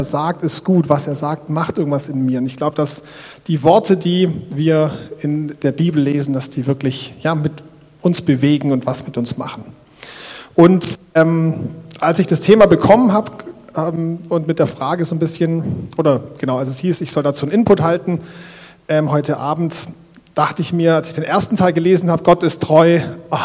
er sagt, ist gut, was er sagt, macht irgendwas in mir. Und ich glaube, dass die Worte, die wir in der Bibel lesen, dass die wirklich mit uns bewegen und was mit uns machen. Und als ich das Thema bekommen habe und mit der Frage so ein bisschen, als es hieß, ich soll dazu einen Input halten, heute Abend, dachte ich mir, als ich den ersten Teil gelesen habe, Gott ist treu,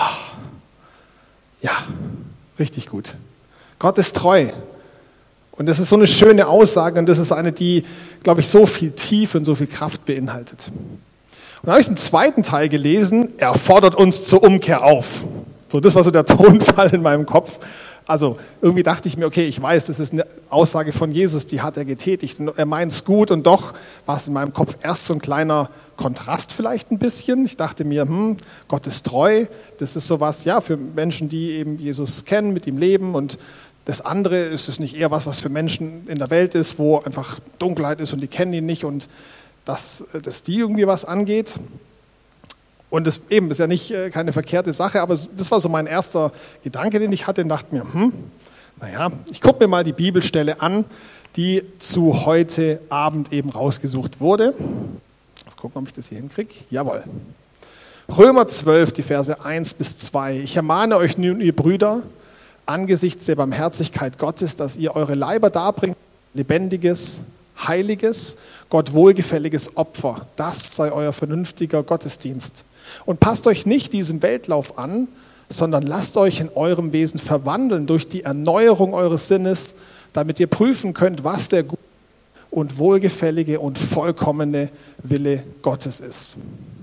richtig gut. Gott ist treu. Und das ist so eine schöne Aussage und das ist eine, die, glaube ich, so viel Tiefe und so viel Kraft beinhaltet. Und dann habe ich den zweiten Teil gelesen, er fordert uns zur Umkehr auf. So, das war so der Tonfall in meinem Kopf. Also irgendwie dachte ich mir, okay, ich weiß, das ist eine Aussage von Jesus, die hat er getätigt. Und er meint es gut und doch war es in meinem Kopf erst so ein kleiner Kontrast vielleicht ein bisschen. Ich dachte mir, Gott ist treu, das ist sowas, für Menschen, die eben Jesus kennen, mit ihm leben und das andere ist es nicht eher was für Menschen in der Welt ist, wo einfach Dunkelheit ist und die kennen ihn nicht und dass die irgendwie was angeht. Und das eben ist ja nicht keine verkehrte Sache, aber das war so mein erster Gedanke, den ich hatte und dachte mir, ich gucke mir mal die Bibelstelle an, die zu heute Abend eben rausgesucht wurde. Jetzt gucken, ob ich das hier hinkriege. Jawohl. Römer 12, die Verse 1 bis 2. Ich ermahne euch nun, ihr Brüder, angesichts der Barmherzigkeit Gottes, dass ihr eure Leiber darbringt, lebendiges, heiliges, Gott wohlgefälliges Opfer. Das sei euer vernünftiger Gottesdienst. Und passt euch nicht diesem Weltlauf an, sondern lasst euch in eurem Wesen verwandeln durch die Erneuerung eures Sinnes, damit ihr prüfen könnt, was der gute und wohlgefällige und vollkommene Wille Gottes ist.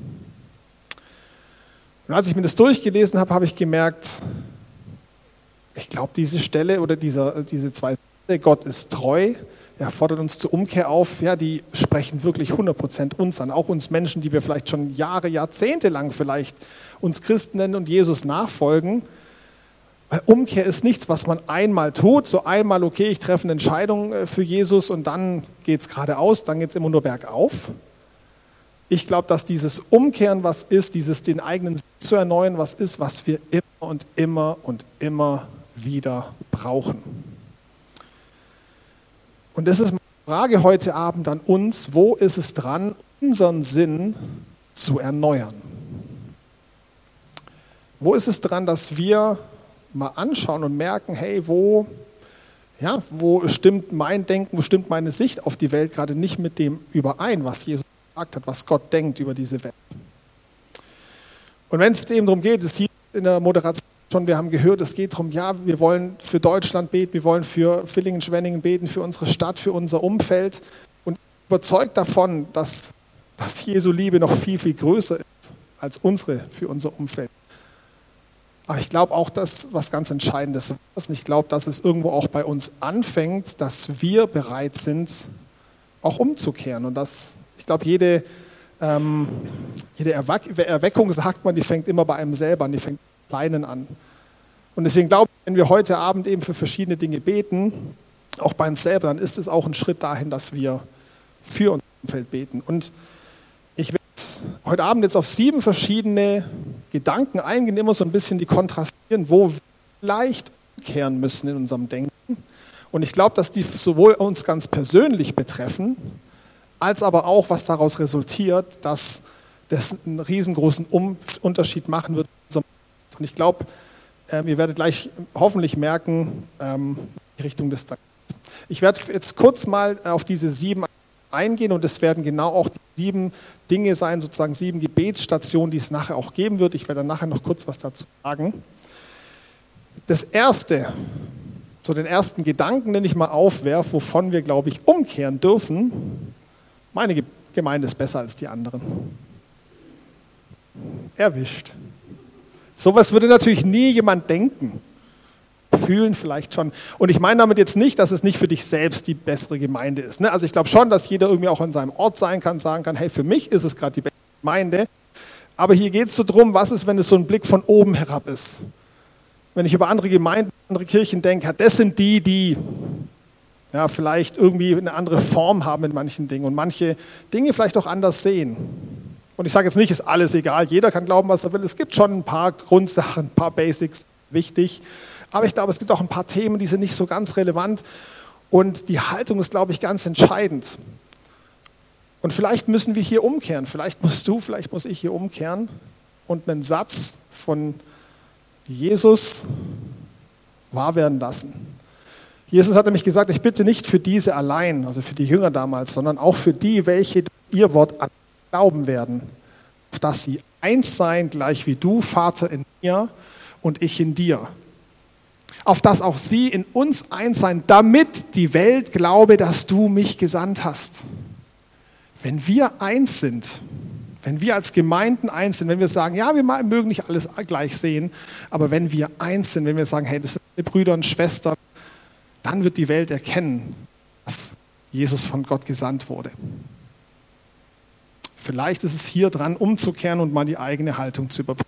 Und als ich mir das durchgelesen habe, habe ich gemerkt, ich glaube, diese Stelle oder diese zwei Sätze, Gott ist treu, er fordert uns zur Umkehr auf, die sprechen wirklich 100% uns an. Auch uns Menschen, die wir vielleicht schon Jahre, Jahrzehnte lang vielleicht uns Christen nennen und Jesus nachfolgen. Weil Umkehr ist nichts, was man einmal tut, so einmal, okay, ich treffe eine Entscheidung für Jesus und dann geht es geradeaus, dann geht es immer nur bergauf. Ich glaube, dass dieses Umkehren was ist, dieses den eigenen Sinn zu erneuern was ist, was wir immer und immer und immer wieder brauchen. Und das ist meine Frage heute Abend an uns, wo ist es dran, unseren Sinn zu erneuern? Wo ist es dran, dass wir mal anschauen und merken, hey, wo stimmt mein Denken, wo stimmt meine Sicht auf die Welt gerade nicht mit dem überein, was Jesus gesagt hat, was Gott denkt über diese Welt. Und wenn es eben darum geht, es hieß in der Moderation schon, wir haben gehört, es geht darum, wir wollen für Deutschland beten, wir wollen für Villingen-Schwenningen beten, für unsere Stadt, für unser Umfeld und überzeugt davon, dass Jesu Liebe noch viel, viel größer ist als unsere für unser Umfeld. Aber ich glaube auch, dass was ganz Entscheidendes ist. Ich glaube, dass es irgendwo auch bei uns anfängt, dass wir bereit sind, auch umzukehren. Und ich glaube, jede Erweckung, sagt man, die fängt immer bei einem selber an, die fängt bei Kleinen an. Und deswegen glaube ich, wenn wir heute Abend eben für verschiedene Dinge beten, auch bei uns selber, dann ist es auch ein Schritt dahin, dass wir für unser Umfeld beten. Und ich werde heute Abend jetzt auf 7 verschiedene Gedanken eingehen, immer so ein bisschen die kontrastieren, wo wir vielleicht umkehren müssen in unserem Denken. Und ich glaube, dass die sowohl uns ganz persönlich betreffen, als aber auch, was daraus resultiert, dass das einen riesengroßen Unterschied machen wird. Und ich glaube, ihr werdet gleich hoffentlich merken, die Richtung des Tages. Ich werde jetzt kurz mal auf diese 7 eingehen und es werden genau auch die 7 Dinge sein, sozusagen 7 Gebetsstationen, die es nachher auch geben wird. Ich werde dann nachher noch kurz was dazu sagen. Das erste, so den ersten Gedanken, den ich mal aufwerfe, wovon wir, glaube ich, umkehren dürfen. Meine Gemeinde ist besser als die anderen. Erwischt. Sowas würde natürlich nie jemand denken. Fühlen vielleicht schon. Und ich meine damit jetzt nicht, dass es nicht für dich selbst die bessere Gemeinde ist. Also ich glaube schon, dass jeder irgendwie auch an seinem Ort sein kann, sagen kann, hey, für mich ist es gerade die beste Gemeinde. Aber hier geht es so drum, was ist, wenn es so ein Blick von oben herab ist? Wenn ich über andere Gemeinden, andere Kirchen denke, das sind die vielleicht irgendwie eine andere Form haben in manchen Dingen und manche Dinge vielleicht auch anders sehen. Und ich sage jetzt nicht, ist alles egal, jeder kann glauben, was er will. Es gibt schon ein paar Grundsachen, ein paar Basics, wichtig. Aber ich glaube, es gibt auch ein paar Themen, die sind nicht so ganz relevant. Und die Haltung ist, glaube ich, ganz entscheidend. Und vielleicht müssen wir hier umkehren. Vielleicht musst du, vielleicht muss ich hier umkehren und einen Satz von Jesus wahr werden lassen. Jesus hat nämlich gesagt, ich bitte nicht für diese allein, also für die Jünger damals, sondern auch für die, welche ihr Wort glauben werden, auf dass sie eins seien, gleich wie du, Vater, in mir und ich in dir. Auf dass auch sie in uns eins seien, damit die Welt glaube, dass du mich gesandt hast. Wenn wir eins sind, wenn wir als Gemeinden eins sind, wenn wir sagen, ja, wir mögen nicht alles gleich sehen, aber wenn wir eins sind, wenn wir sagen, hey, das sind meine Brüder und Schwestern, dann wird die Welt erkennen, dass Jesus von Gott gesandt wurde. Vielleicht ist es hier dran, umzukehren und mal die eigene Haltung zu überprüfen.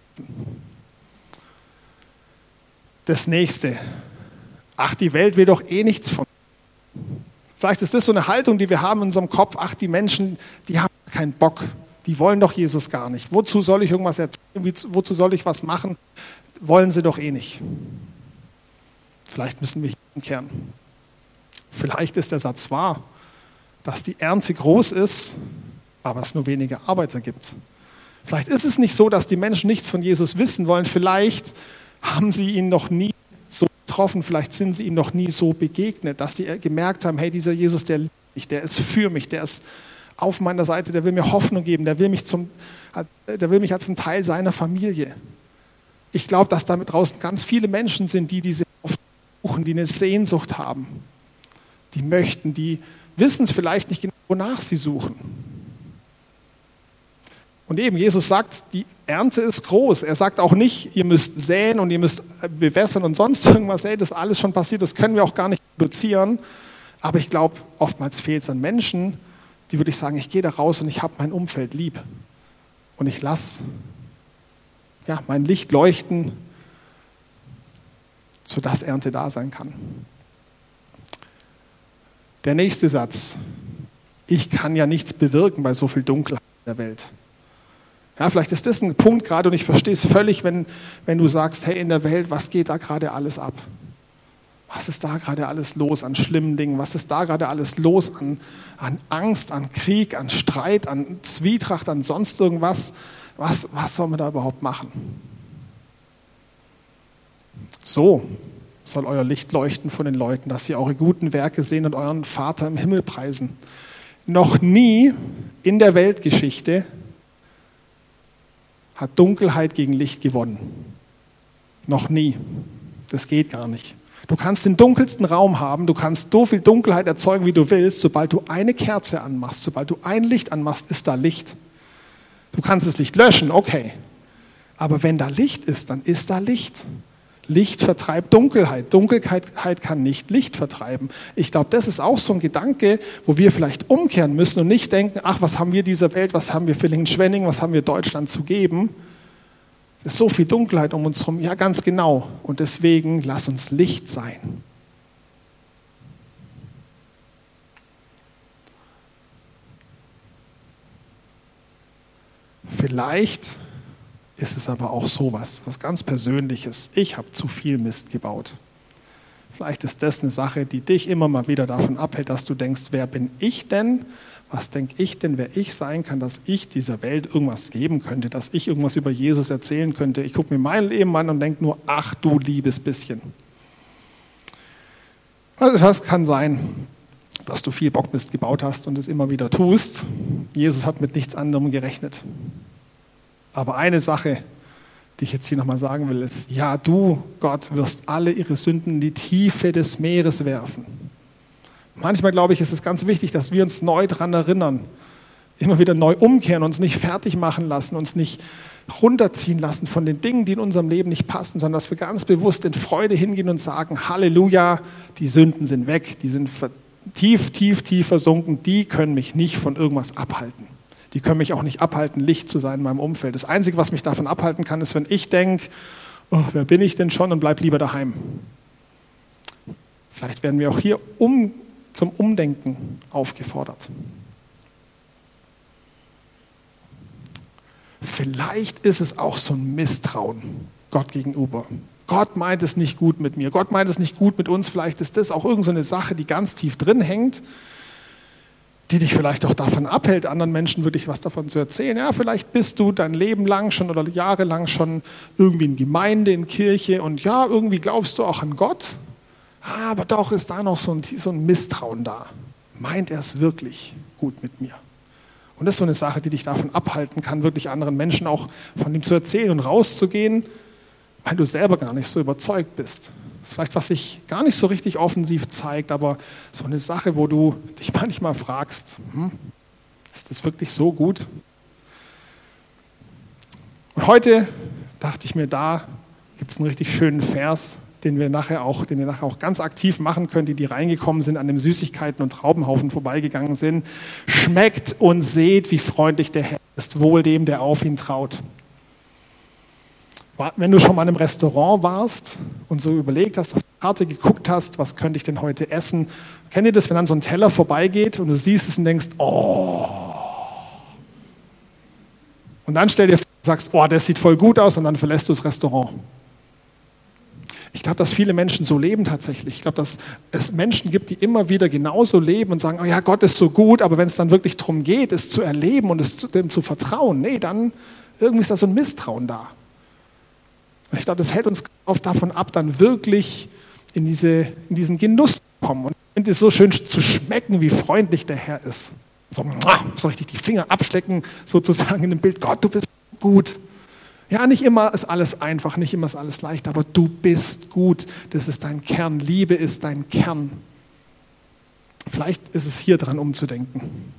Das nächste. Ach, die Welt will doch eh nichts von mir. Vielleicht ist das so eine Haltung, die wir haben in unserem Kopf. Ach, die Menschen, die haben keinen Bock. Die wollen doch Jesus gar nicht. Wozu soll ich irgendwas erzählen? Wozu soll ich was machen? Wollen sie doch eh nicht. Vielleicht müssen wir hier umkehren. Vielleicht ist der Satz wahr, dass die Ernte groß ist, aber es nur wenige Arbeiter gibt. Vielleicht ist es nicht so, dass die Menschen nichts von Jesus wissen wollen. Vielleicht haben sie ihn noch nie so getroffen, vielleicht sind sie ihm noch nie so begegnet, dass sie gemerkt haben, hey, dieser Jesus, der liebt mich, der ist für mich, der ist auf meiner Seite, der will mir Hoffnung geben, der will mich als ein Teil seiner Familie. Ich glaube, dass da draußen ganz viele Menschen sind, die diese Hoffnung suchen, die eine Sehnsucht haben, die möchten, die wissen es vielleicht nicht genau, wonach sie suchen. Und eben, Jesus sagt, die Ernte ist groß. Er sagt auch nicht, ihr müsst säen und ihr müsst bewässern und sonst irgendwas. Hey, das ist alles schon passiert, das können wir auch gar nicht produzieren. Aber ich glaube, oftmals fehlt es an Menschen, die würde ich sagen, ich gehe da raus und ich habe mein Umfeld lieb. Und ich lasse mein Licht leuchten, sodass Ernte da sein kann. Der nächste Satz. Ich kann ja nichts bewirken bei so viel Dunkelheit in der Welt. Ja, vielleicht ist das ein Punkt gerade und ich verstehe es völlig, wenn du sagst, hey, in der Welt, was geht da gerade alles ab? Was ist da gerade alles los an schlimmen Dingen? Was ist da gerade alles los an Angst, an Krieg, an Streit, an Zwietracht, an sonst irgendwas? Was soll man da überhaupt machen? So soll euer Licht leuchten von den Leuten, dass sie eure guten Werke sehen und euren Vater im Himmel preisen. Noch nie in der Weltgeschichte hat Dunkelheit gegen Licht gewonnen. Noch nie. Das geht gar nicht. Du kannst den dunkelsten Raum haben, du kannst so viel Dunkelheit erzeugen, wie du willst. Sobald du eine Kerze anmachst, sobald du ein Licht anmachst, ist da Licht. Du kannst das Licht löschen, okay. Aber wenn da Licht ist, dann ist da Licht. Licht vertreibt Dunkelheit. Dunkelheit kann nicht Licht vertreiben. Ich glaube, das ist auch so ein Gedanke, wo wir vielleicht umkehren müssen und nicht denken, ach, was haben wir dieser Welt, was haben wir Villingen-Schwenning, was haben wir Deutschland zu geben? Es ist so viel Dunkelheit um uns herum. Ja, ganz genau. Und deswegen lass uns Licht sein. Vielleicht ist es aber auch sowas, was ganz Persönliches. Ich habe zu viel Mist gebaut. Vielleicht ist das eine Sache, die dich immer mal wieder davon abhält, dass du denkst, wer bin ich denn? Was denke ich denn, wer ich sein kann, dass ich dieser Welt irgendwas geben könnte, dass ich irgendwas über Jesus erzählen könnte. Ich gucke mir mein Leben an und denke nur, ach du liebes bisschen. Also das kann sein, dass du viel Bockmist gebaut hast und es immer wieder tust. Jesus hat mit nichts anderem gerechnet. Aber eine Sache, die ich jetzt hier nochmal sagen will, ist, ja, du, Gott, wirst alle ihre Sünden in die Tiefe des Meeres werfen. Manchmal, glaube ich, ist es ganz wichtig, dass wir uns neu daran erinnern, immer wieder neu umkehren, uns nicht fertig machen lassen, uns nicht runterziehen lassen von den Dingen, die in unserem Leben nicht passen, sondern dass wir ganz bewusst in Freude hingehen und sagen, Halleluja, die Sünden sind weg, die sind tief, tief, tief versunken, die können mich nicht von irgendwas abhalten. Die können mich auch nicht abhalten, Licht zu sein in meinem Umfeld. Das Einzige, was mich davon abhalten kann, ist, wenn ich denke, oh, wer bin ich denn schon und bleib lieber daheim. Vielleicht werden wir auch hier zum Umdenken aufgefordert. Vielleicht ist es auch so ein Misstrauen Gott gegenüber. Gott meint es nicht gut mit mir, Gott meint es nicht gut mit uns. Vielleicht ist das auch irgend so eine Sache, die ganz tief drin hängt, die dich vielleicht auch davon abhält, anderen Menschen wirklich was davon zu erzählen. Ja, vielleicht bist du dein Leben lang schon oder jahrelang schon irgendwie in Gemeinde, in Kirche und ja, irgendwie glaubst du auch an Gott, aber doch ist da noch so ein Misstrauen da. Meint er es wirklich gut mit mir? Und das ist so eine Sache, die dich davon abhalten kann, wirklich anderen Menschen auch von ihm zu erzählen und rauszugehen, weil du selber gar nicht so überzeugt bist. Das ist vielleicht, was sich gar nicht so richtig offensiv zeigt, aber so eine Sache, wo du dich manchmal fragst, ist das wirklich so gut? Und heute dachte ich mir, da gibt es einen richtig schönen Vers, den ihr nachher auch ganz aktiv machen könnt, die reingekommen sind, an dem Süßigkeiten und Traubenhaufen vorbeigegangen sind. Schmeckt und seht, wie freundlich der Herr ist, wohl dem, der auf ihn traut. Wenn du schon mal in einem Restaurant warst und so überlegt hast, auf die Karte geguckt hast, was könnte ich denn heute essen? Kennt ihr das, wenn dann so ein Teller vorbeigeht und du siehst es und denkst, oh. Und dann stell dir vor, du sagst, oh, das sieht voll gut aus und dann verlässt du das Restaurant. Ich glaube, dass viele Menschen so leben tatsächlich. Ich glaube, dass es Menschen gibt, die immer wieder genauso leben und sagen, oh ja, Gott ist so gut, aber wenn es dann wirklich darum geht, es zu erleben und dem zu vertrauen, nee, dann irgendwie ist da so ein Misstrauen da. Ich glaube, das hält uns oft davon ab, dann wirklich in diesen Genuss zu kommen. Und ich finde es so schön zu schmecken, wie freundlich der Herr ist. So richtig die Finger abschlecken, sozusagen in dem Bild, Gott, du bist gut. Ja, nicht immer ist alles einfach, nicht immer ist alles leicht, aber du bist gut. Das ist dein Kern. Liebe ist dein Kern. Vielleicht ist es hier dran umzudenken.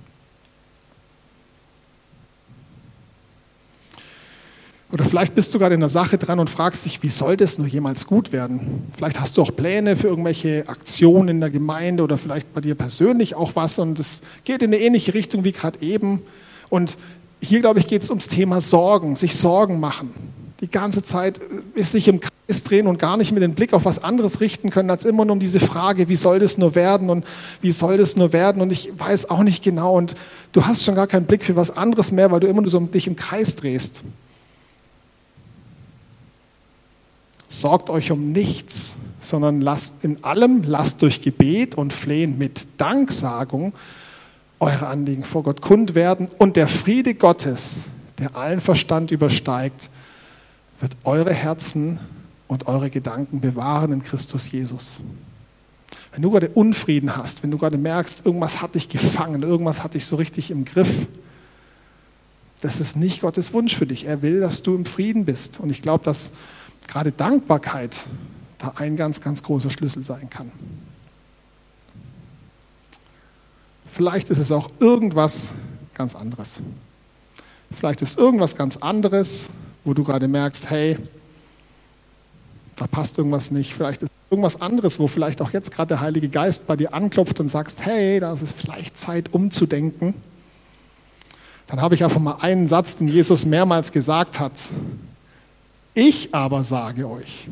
Oder vielleicht bist du gerade in der Sache dran und fragst dich, wie soll das nur jemals gut werden? Vielleicht hast du auch Pläne für irgendwelche Aktionen in der Gemeinde oder vielleicht bei dir persönlich auch was und es geht in eine ähnliche Richtung wie gerade eben. Und hier, glaube ich, geht es ums Thema Sorgen, sich Sorgen machen. Die ganze Zeit sich im Kreis drehen und gar nicht mehr den Blick auf was anderes richten können, als immer nur um diese Frage, wie soll das nur werden und wie soll das nur werden und ich weiß auch nicht genau und du hast schon gar keinen Blick für was anderes mehr, weil du immer nur so dich im Kreis drehst. Sorgt euch um nichts, sondern lasst durch Gebet und Flehen mit Danksagung eure Anliegen vor Gott kund werden und der Friede Gottes, der allen Verstand übersteigt, wird eure Herzen und eure Gedanken bewahren in Christus Jesus. Wenn du gerade Unfrieden hast, wenn du gerade merkst, irgendwas hat dich gefangen, irgendwas hat dich so richtig im Griff, das ist nicht Gottes Wunsch für dich. Er will, dass du im Frieden bist. Und ich glaube, dass gerade Dankbarkeit da ein ganz, ganz großer Schlüssel sein kann. Vielleicht ist es auch irgendwas ganz anderes. Vielleicht ist irgendwas ganz anderes, wo du gerade merkst, hey, da passt irgendwas nicht. Vielleicht ist irgendwas anderes, wo vielleicht auch jetzt gerade der Heilige Geist bei dir anklopft und sagst, hey, da ist es vielleicht Zeit umzudenken. Dann habe ich einfach mal einen Satz, den Jesus mehrmals gesagt hat. Ich aber sage euch.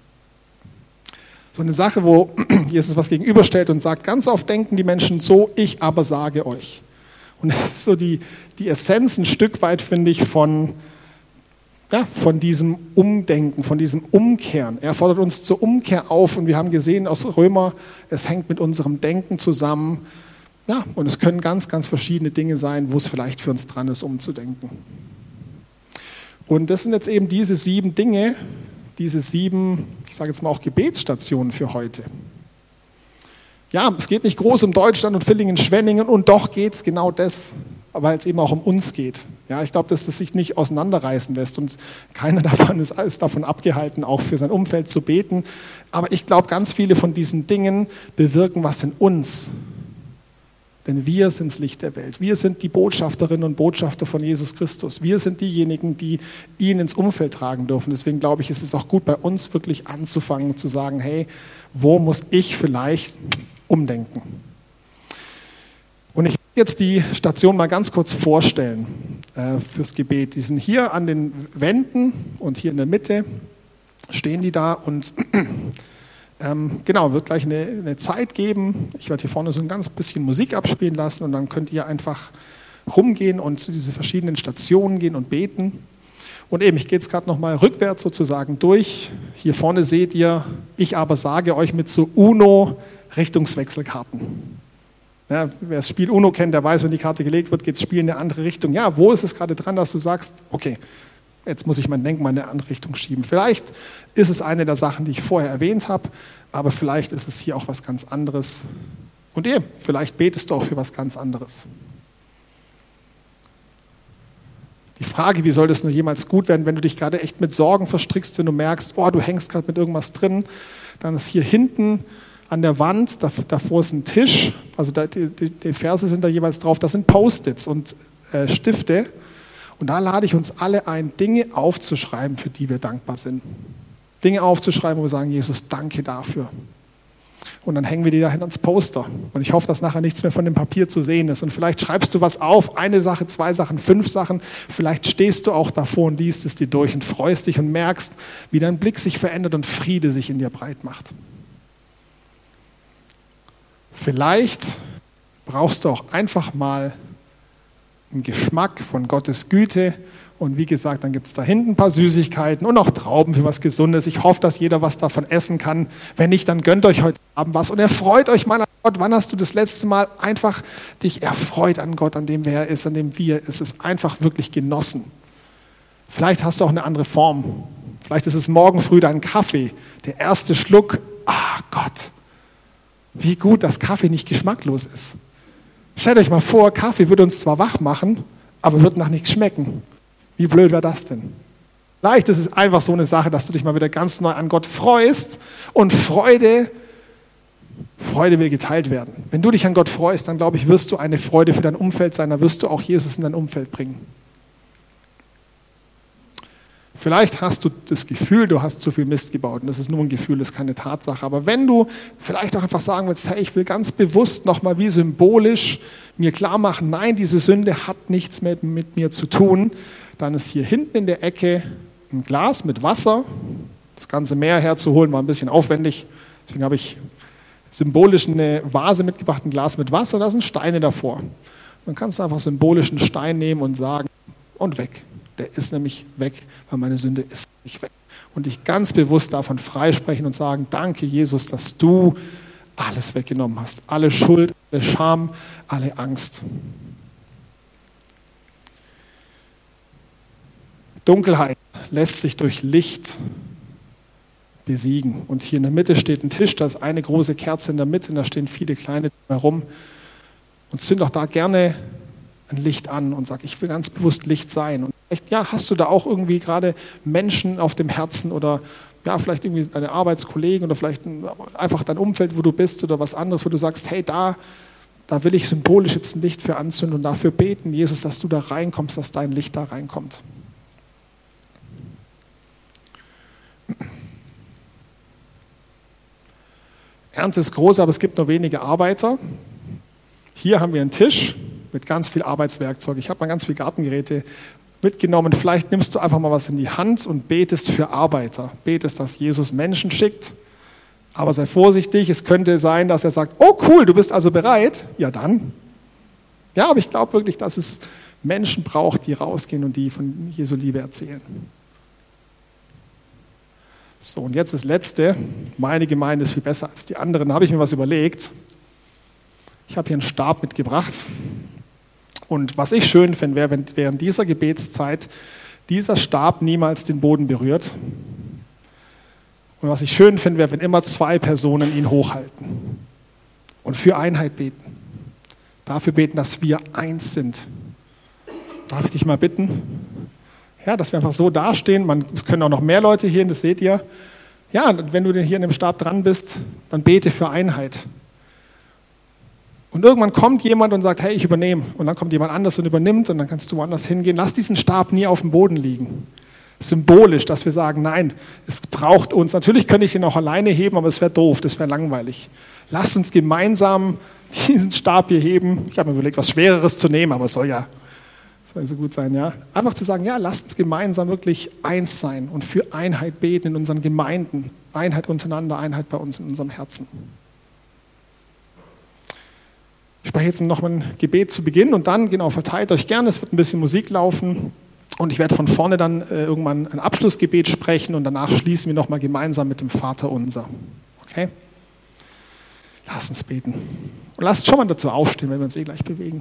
So eine Sache, wo Jesus was gegenüberstellt und sagt, ganz oft denken die Menschen so, ich aber sage euch. Und das ist so die Essenz ein Stück weit, finde ich, von diesem Umdenken, von diesem Umkehren. Er fordert uns zur Umkehr auf und wir haben gesehen aus Römer, es hängt mit unserem Denken zusammen. Ja, und es können ganz, ganz verschiedene Dinge sein, wo es vielleicht für uns dran ist, umzudenken. Und das sind jetzt eben diese 7 Dinge, diese 7, ich sage jetzt mal auch Gebetsstationen für heute. Ja, es geht nicht groß um Deutschland und Villingen, Schwenningen und doch geht es genau das, weil es eben auch um uns geht. Ja, ich glaube, dass das sich nicht auseinanderreißen lässt und keiner davon ist davon abgehalten, auch für sein Umfeld zu beten. Aber ich glaube, ganz viele von diesen Dingen bewirken was in uns. Denn wir sind das Licht der Welt. Wir sind die Botschafterinnen und Botschafter von Jesus Christus. Wir sind diejenigen, die ihn ins Umfeld tragen dürfen. Deswegen glaube ich, ist es auch gut, bei uns wirklich anzufangen und zu sagen, hey, wo muss ich vielleicht umdenken? Und ich will jetzt die Station mal ganz kurz vorstellen fürs Gebet. Die sind hier an den Wänden und hier in der Mitte stehen die da und wird gleich eine Zeit geben. Ich werde hier vorne so ein ganz bisschen Musik abspielen lassen und dann könnt ihr einfach rumgehen und zu diesen verschiedenen Stationen gehen und beten. Und eben, ich gehe jetzt gerade nochmal rückwärts sozusagen durch. Hier vorne seht ihr, ich aber sage euch mit so UNO-Richtungswechselkarten. Ja, wer das Spiel UNO kennt, der weiß, wenn die Karte gelegt wird, geht das Spiel in eine andere Richtung. Ja, wo ist es gerade dran, dass du sagst, okay, jetzt muss ich mein Denken mal in eine andere Richtung schieben. Vielleicht ist es eine der Sachen, die ich vorher erwähnt habe, aber vielleicht ist es hier auch was ganz anderes. Und eben, vielleicht betest du auch für was ganz anderes. Die Frage, wie soll das nur jemals gut werden, wenn du dich gerade echt mit Sorgen verstrickst, wenn du merkst, oh, du hängst gerade mit irgendwas drin, dann ist hier hinten an der Wand, davor ist ein Tisch, also die Verse sind da jeweils drauf, das sind Post-its und Stifte. Und da lade ich uns alle ein, Dinge aufzuschreiben, für die wir dankbar sind. Dinge aufzuschreiben, wo wir sagen, Jesus, danke dafür. Und dann hängen wir die dahin ans Poster. Und ich hoffe, dass nachher nichts mehr von dem Papier zu sehen ist. Und vielleicht schreibst du was auf, eine Sache, 2 Sachen, 5 Sachen. Vielleicht stehst du auch davor und liest es dir durch und freust dich und merkst, wie dein Blick sich verändert und Friede sich in dir breit macht. Vielleicht brauchst du auch einfach mal einen Geschmack von Gottes Güte. Und wie gesagt, dann gibt es da hinten ein paar Süßigkeiten und auch Trauben für was Gesundes. Ich hoffe, dass jeder was davon essen kann. Wenn nicht, dann gönnt euch heute Abend was und erfreut euch mal an Gott. Wann hast du das letzte Mal einfach dich erfreut an Gott, an dem wer er ist, an dem wir ist? Es einfach wirklich genossen. Vielleicht hast du auch eine andere Form. Vielleicht ist es morgen früh dein Kaffee. Der erste Schluck, Gott, wie gut, dass Kaffee nicht geschmacklos ist. Stellt euch mal vor, Kaffee würde uns zwar wach machen, aber wird nach nichts schmecken. Wie blöd wäre das denn? Vielleicht ist es einfach so eine Sache, dass du dich mal wieder ganz neu an Gott freust und Freude will geteilt werden. Wenn du dich an Gott freust, dann glaube ich, wirst du eine Freude für dein Umfeld sein, dann wirst du auch Jesus in dein Umfeld bringen. Vielleicht hast du das Gefühl, du hast zu viel Mist gebaut und das ist nur ein Gefühl, das ist keine Tatsache. Aber wenn du vielleicht auch einfach sagen willst, hey, ich will ganz bewusst nochmal wie symbolisch mir klar machen, nein, diese Sünde hat nichts mehr mit mir zu tun, dann ist hier hinten in der Ecke ein Glas mit Wasser. Das ganze Meer herzuholen war ein bisschen aufwendig, deswegen habe ich symbolisch eine Vase mitgebracht, ein Glas mit Wasser, da sind Steine davor. Dann kannst du einfach symbolisch einen Stein nehmen und sagen, und weg. Der ist nämlich weg, weil meine Sünde ist nicht weg. Und dich ganz bewusst davon freisprechen und sagen, danke Jesus, dass du alles weggenommen hast. Alle Schuld, alle Scham, alle Angst. Dunkelheit lässt sich durch Licht besiegen. Und hier in der Mitte steht ein Tisch, da ist eine große Kerze in der Mitte und da stehen viele kleine herum. Und zünd auch da gerne ein Licht an und sag, ich will ganz bewusst Licht sein. Und vielleicht, ja, hast du da auch irgendwie gerade Menschen auf dem Herzen oder ja, vielleicht irgendwie deine Arbeitskollegen oder vielleicht einfach dein Umfeld, wo du bist oder was anderes, wo du sagst, hey, da will ich symbolisch jetzt ein Licht für anzünden und dafür beten, Jesus, dass du da reinkommst, dass dein Licht da reinkommt. Ernte ist groß, aber es gibt nur wenige Arbeiter. Hier haben wir einen Tisch mit ganz viel Arbeitswerkzeug. Ich habe mal ganz viele Gartengeräte mitgenommen. Vielleicht nimmst du einfach mal was in die Hand und betest für Arbeiter. Betest, dass Jesus Menschen schickt. Aber sei vorsichtig, es könnte sein, dass er sagt, oh cool, du bist also bereit. Ja dann. Ja, aber ich glaube wirklich, dass es Menschen braucht, die rausgehen und die von Jesu Liebe erzählen. So, und jetzt das Letzte. Meine Gemeinde ist viel besser als die anderen. Da habe ich mir was überlegt. Ich habe hier einen Stab mitgebracht. Und was ich schön finde, wäre, wenn während dieser Gebetszeit dieser Stab niemals den Boden berührt. Und was ich schön finde, wäre, wenn immer 2 Personen ihn hochhalten und für Einheit beten. Dafür beten, dass wir eins sind. Darf ich dich mal bitten? Ja, dass wir einfach so dastehen. Es können auch noch mehr Leute hier hin, das seht ihr. Ja, wenn du hier in dem Stab dran bist, dann bete für Einheit. Und irgendwann kommt jemand und sagt, hey, ich übernehme. Und dann kommt jemand anders und übernimmt und dann kannst du woanders hingehen. Lass diesen Stab nie auf dem Boden liegen. Symbolisch, dass wir sagen, nein, es braucht uns. Natürlich könnte ich den auch alleine heben, aber es wäre doof, das wäre langweilig. Lass uns gemeinsam diesen Stab hier heben. Ich habe mir überlegt, was Schwereres zu nehmen, aber es soll so gut sein, ja. Einfach zu sagen, ja, lasst uns gemeinsam wirklich eins sein und für Einheit beten in unseren Gemeinden. Einheit untereinander, Einheit bei uns in unserem Herzen. Ich spreche jetzt noch mal ein Gebet zu Beginn und dann, genau, verteilt euch gerne, es wird ein bisschen Musik laufen Und ich werde von vorne dann irgendwann ein Abschlussgebet sprechen und danach schließen wir nochmal gemeinsam mit dem Vater unser. Okay? Lass uns beten. Und lasst schon mal dazu aufstehen, wenn wir uns gleich bewegen.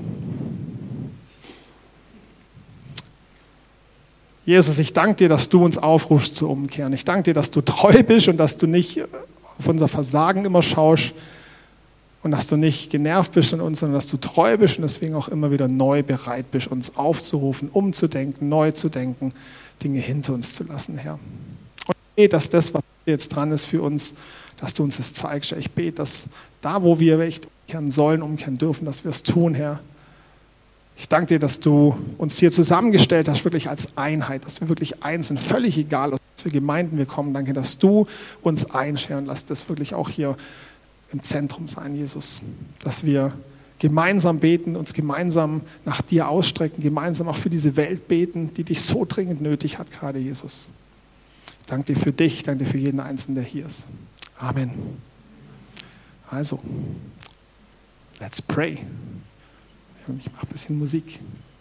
Jesus, ich danke dir, dass du uns aufrufst zu umkehren. Ich danke dir, dass du treu bist und dass du nicht auf unser Versagen immer schaust und dass du nicht genervt bist von uns, sondern dass du treu bist und deswegen auch immer wieder neu bereit bist, uns aufzurufen, umzudenken, neu zu denken, Dinge hinter uns zu lassen, Herr. Und ich bete, dass das, was jetzt dran ist für uns, dass du uns das zeigst. Ich bete, dass da, wo wir echt umkehren sollen, umkehren dürfen, dass wir es tun, Herr. Ich danke dir, dass du uns hier zusammengestellt hast, wirklich als Einheit, dass wir wirklich eins sind, völlig egal, aus welchen Gemeinden wir kommen. Danke, dass du uns einscheren lässt, das wirklich auch hier im Zentrum sein, Jesus. Dass wir gemeinsam beten, uns gemeinsam nach dir ausstrecken, gemeinsam auch für diese Welt beten, die dich so dringend nötig hat, gerade Jesus. Ich danke dir für dich, danke dir für jeden Einzelnen, der hier ist. Amen. Also, let's pray. Ich mache ein bisschen Musik.